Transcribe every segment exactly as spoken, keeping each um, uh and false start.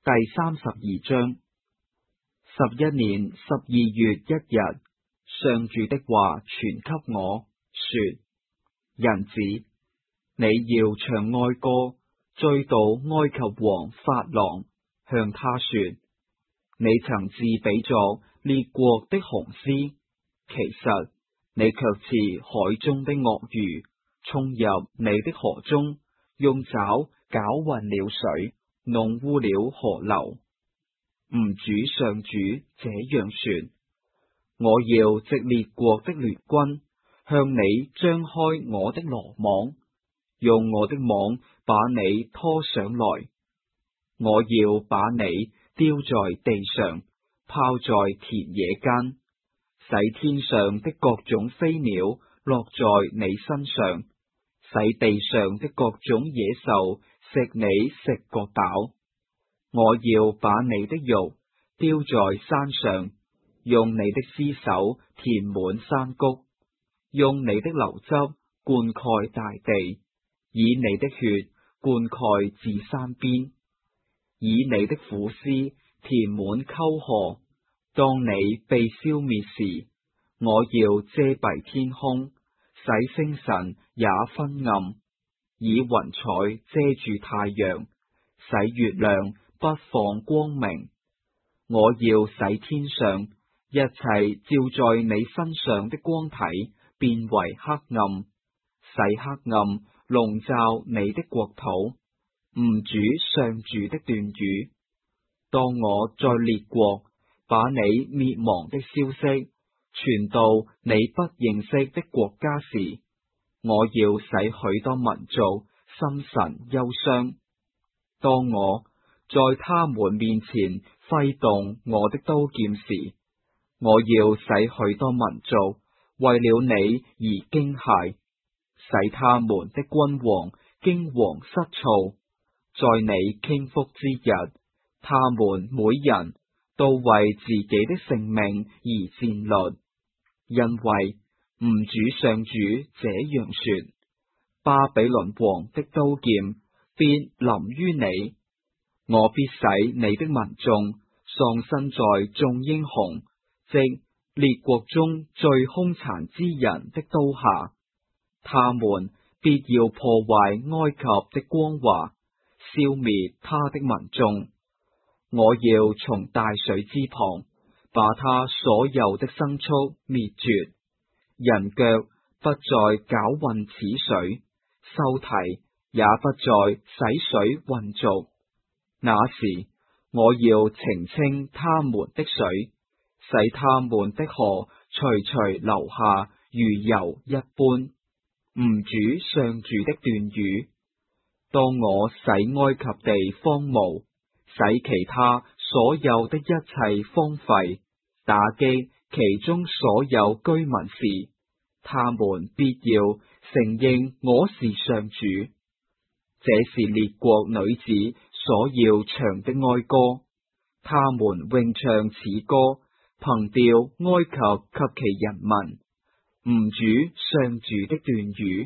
第三十二章。十一年十二月一日，上主的話傳給我，說：人子，你要唱哀歌，追悼埃及王法郎，向他說：你曾自比作列國的雄獅，其實你卻似海中的鱷魚，衝入你的河中，用爪攪渾了水，弄污了河流。吾主上主這樣說：我要藉列國的聯軍，向你張開我的羅網，用我的網把你拖上來。我要把你丟在地上，拋在田野間，使天上的各種飛鳥落在你身上，使地上的各種野獸食你食個飽。我要把你的肉丟在山上，用你的屍首填滿山谷，用你的流汁灌溉大地，以你的血灌溉至山邊，以你的腐屍填滿溝河。當你被消滅時，我要遮蔽天空，使星辰也昏暗，以雲彩遮住太陽，使月亮不放光明。我要使天上一切照在你身上的光體變為黑暗，使黑暗籠罩你的國土。吾主上主的斷語：當我在列國把你滅亡的消息傳到你不認識的國家時，我要使許多民族心神憂傷。當我在他們面前揮動我的刀劍時，我要使許多民族為了你而驚駭，使他們的君王驚惶失措。在你傾覆之日，他們每人都為自己的性命而戰慄，因為吾主上主這樣說：巴比倫王的刀劍必臨於你，我必使你的民眾喪身在眾英雄，即列國中最兇殘之人的刀下。他們必要破壞埃及的光華，消滅他的民眾。我要從大水之旁把他所有的牲畜滅絕，人腳不再攪混此水，收蹄也不再洗水混濁。那時，我要澄清他們的水，使他們的河徐徐流下，如油一般。吾主上主的斷語：當我使埃及地荒蕪，使其他所有的一切荒廢，打擊其中所有居民時，他們必要承認我是上主。這是列國女子所要唱的哀歌，他們詠唱此歌，憑弔埃及及其人民。吾主上主的斷語。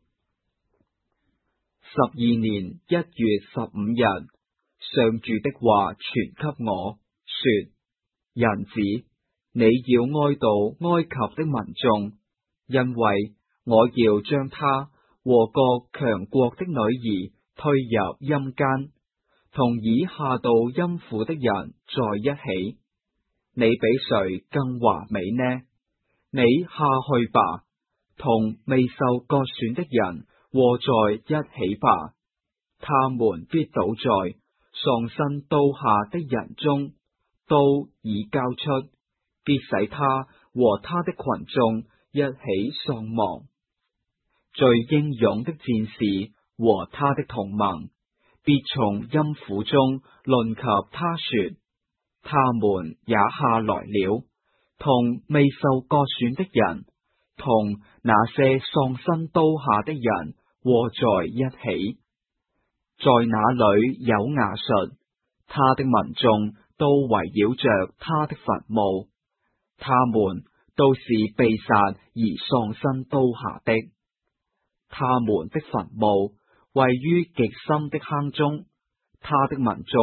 十二年一月十五日，上主的話傳給我，說：人子，你要哀悼埃及的民眾，因為我要將他和各強國的女兒推入陰間，同已下到陰府的人在一起。你比誰更華美呢？你下去吧，同未受割損的人和在一起吧。他們必倒在喪身刀下的人中，刀已交出，必使他和他的群眾一起喪亡。最英勇的戰士和他的同盟，必從陰府中論及他說：他們也下來了，同未受割損的人，同那些喪身刀下的人和在一起。在那裏有亞述，他的民眾都圍繞着他的墳墓，他們都是被殺而喪身刀下的。他們的墳墓位於極深的坑中，他的民眾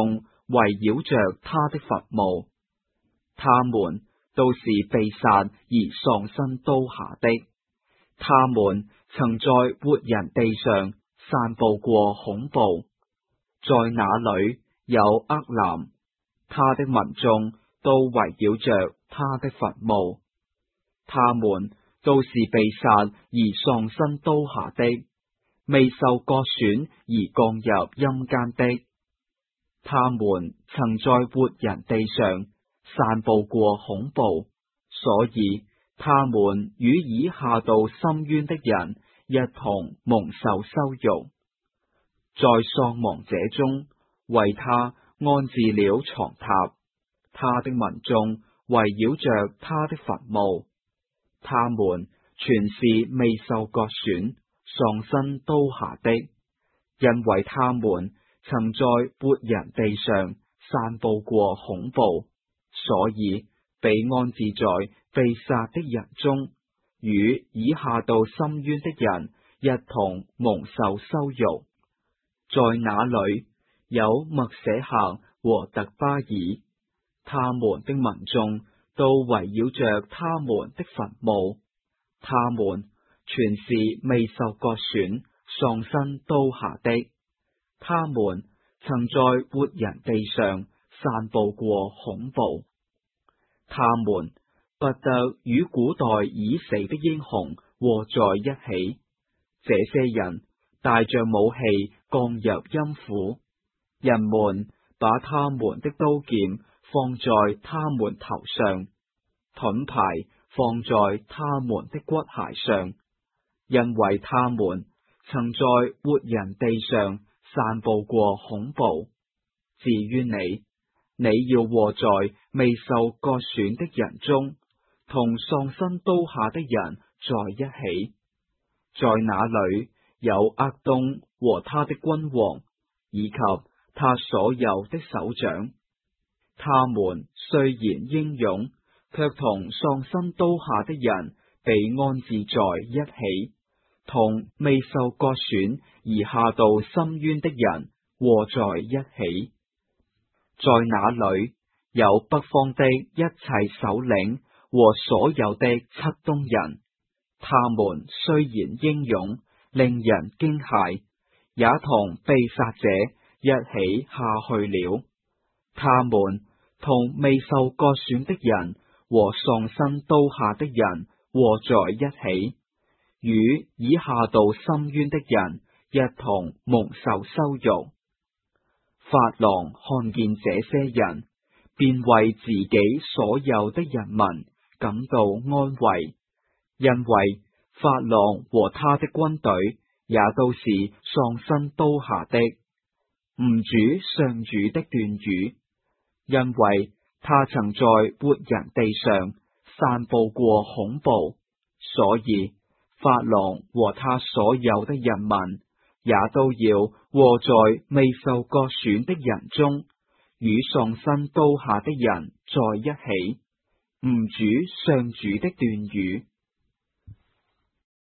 圍繞着他的墳墓。他們都是被殺而喪身刀下的。他們曾在活人地上散布過恐怖，在那裏有厄南，他的民眾都圍繞着他的墳墓。他們都是被殺而喪身刀下的，未受割損而降入陰間的。他們曾在活人地上散布過恐怖，所以他們與已下到深淵的人一同蒙受羞辱。在喪亡者中，為他安置了床榻，他的民眾圍繞着他的墳墓。他們全是未受割損、喪身刀下的，因為他們曾在活人地上散布過恐怖，所以被安置在被殺的人中，與已下到深淵的人一同蒙受羞辱。在那裏有麥舍客和特巴爾，他們的民眾都圍繞着他們的墳墓。他們全是未受割損、喪身刀下的。他們曾在活人地上散布過恐怖。他們不得與古代已死的英雄和在一起。這些人帶着武器降入陰府，人們把他們的刀劍放在他們頭上，盾牌放在他們的骨骸上，因為他們曾在活人地上散布過恐怖。至於你，你要臥在未受割損的人中，同喪身刀下的人在一起。在那裏有厄東和他的君王，以及他所有的首長。他們雖然英勇，卻同喪身刀下的人被安置在一起，同未受割損而下到深淵的人和在一起。在那裏有北方的一切首領和所有的漆冬人，他們雖然英勇，令人驚駭，也同被殺者一起下去了。他們同未受割損的人和喪身刀下的人和在一起，與已下到深淵的人一同蒙受羞辱。法郎看見這些人，便為自己所有的人民感到安慰，因為法郎和他的軍隊也都是喪身刀下的。吾主上主的斷語，因為他曾在活人地上散布過恐怖，所以法郎和他所有的人民也都要臥在未受割損的人中，與喪身刀下的人在一起。吾主上主的斷語。